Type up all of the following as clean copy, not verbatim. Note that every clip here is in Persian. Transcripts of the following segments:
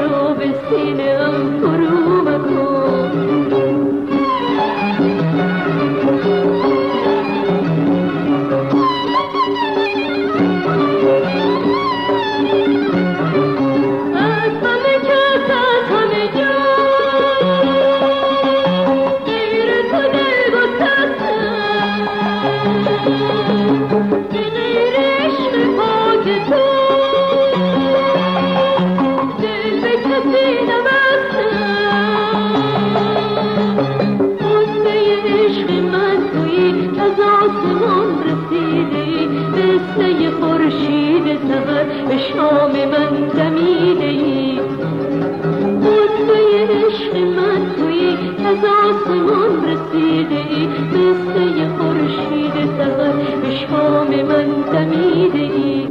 رو به سینه‌ام فرو مکن. از همه کس از همه جا غیر تو دلگسستم، به غیر عشق پاک تو دل به کسی نبستم. غصه عشق من تویی که از آسمان رسیدی، مثل خورشید سحر به شام من دمیدی. غصه عشق من تویی که از آسمان رسیدی، مثل خورشید سحر به شام من دمیدی.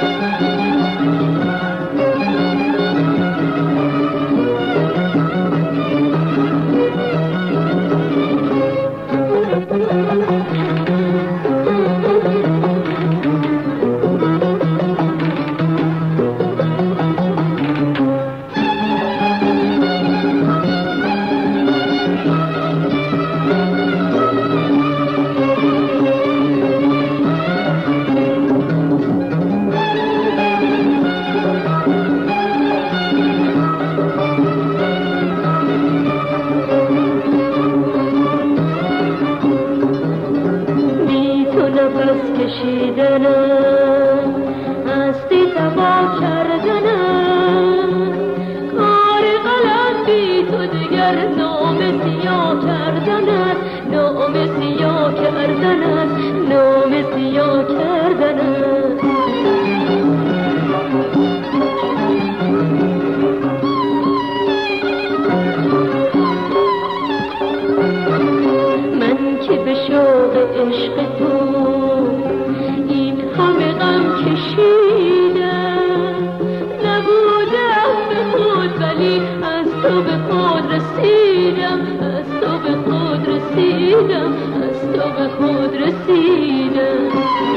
نفس کشیدنم هستی تبا کردنم، کار قلم بی تو دیگر نام سیاه کردنم، نام سیاه کردنم، نام سیاه کردنم. من که به شوق عشق تو این همه غم کشیدم، نبودم به خود ولی از تو به خود رسیدم، از تو به خود رسیدم، از تو به خود رسیدم.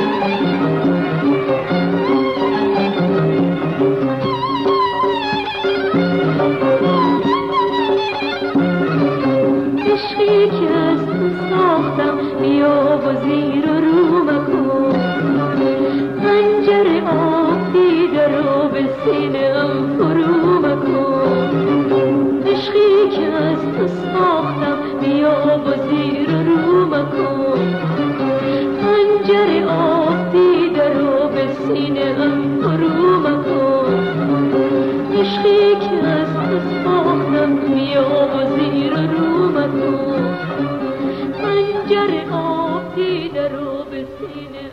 عشقی که از تو ساختم بیا و زیر و رو مکن، پنجره آب دیده رو به سینه‌ام فرو مکن. عشقی که از تو ساختم بیا و زیر و رو مکن، پنجره آب دیده رو به سینه‌ام فرو مکن. عشقی که از تو ساختم بیا و زیر و رو مکن، پنجره آب دیده رو به سینه